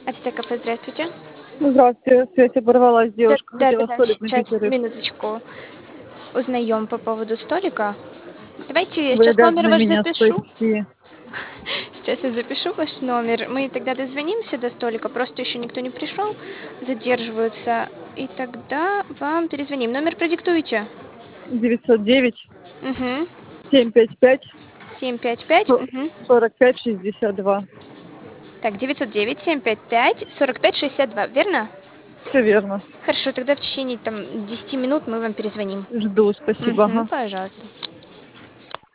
АТТ кафе, здравствуйте. Ну, здравствуйте, связь оборвалась, Да, девушка да, да, хотела да, столик на сейчас, пятерых. минуточку. Узнаем по поводу столика. Давайте я Вы сейчас номер обязаны ваш меня запишу. спасти. Сейчас я запишу ваш номер. Мы тогда дозвонимся до столика, просто еще никто не пришел, задерживаются. И тогда вам перезвоним. Номер продиктуйте. 909 Угу. 755 755. Угу. 4562. Так, 909-755-4562, верно? Все верно. Хорошо, тогда в течение там 10 минут мы вам перезвоним. Жду, спасибо. Угу, Ага. пожалуйста.